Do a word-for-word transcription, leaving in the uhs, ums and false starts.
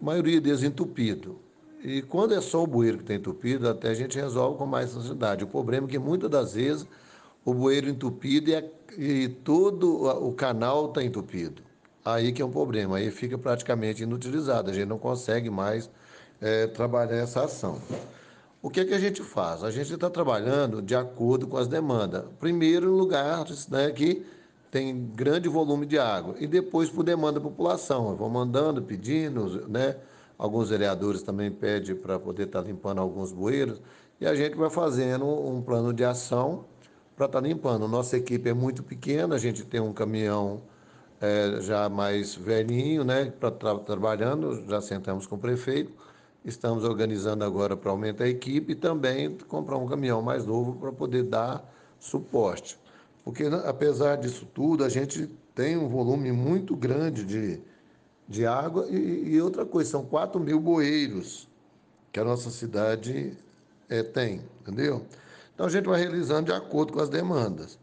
a maioria deles entupido. E quando é só o bueiro que está entupido, até a gente resolve com mais facilidade. O problema é que muitas das vezes o bueiro entupido e, a, e todo o canal está entupido. Aí que é um problema, aí fica praticamente inutilizado, a gente não consegue mais é, trabalhar essa ação. O que, é que a gente faz? A gente está trabalhando de acordo com as demandas. Primeiro, em lugares, né, que tem grande volume de água, e depois por demanda da população. Eu vou mandando, pedindo, né? Alguns vereadores também pedem para poder estar limpando alguns bueiros, e a gente vai fazendo um plano de ação para estar limpando. Nossa equipe é muito pequena, a gente tem um caminhão é, já mais velhinho, né, para estar trabalhando, já sentamos com o prefeito, estamos organizando agora para aumentar a equipe e também comprar um caminhão mais novo para poder dar suporte. Porque, né, apesar disso tudo, a gente tem um volume muito grande de, de água e, e outra coisa, são quatro mil bueiros que a nossa cidade é, tem, entendeu? Então a gente vai realizando de acordo com as demandas.